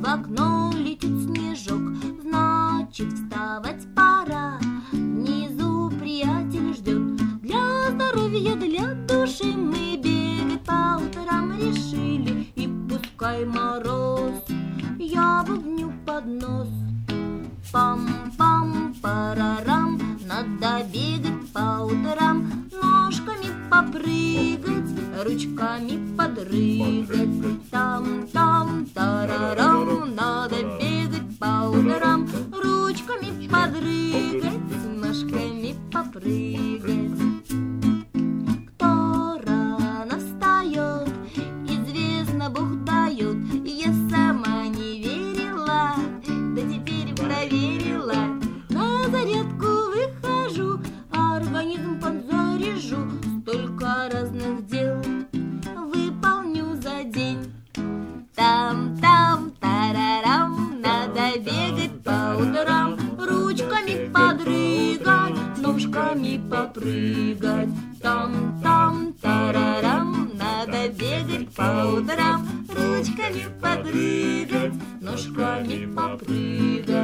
в окно летит снежок, значит, вставать пора. Внизу приятель ждет, для здоровья, для души мы бегать по утрам решили. И пускай мороз, я бубню под нос. Пам-пам-парарам, надо бегать по утрам, ножками попрыгать, ручками подрыгать. Там-там-тарарам, надо бегать по утрам, ручками подрыгать, ножками попрыгать. Кто рано встает, известно, Бог дает. Я сама не верила, да теперь проверила. На зарядку выхожу, организм подзаряжу, столько разных дел выполню за день. Там-там-тарарам, надо бегать по утрам, ручками подрыгать, ножками попрыгать. Там-там-тарарам, надо бегать по утрам, ручками подрыгать, ножками попрыгать.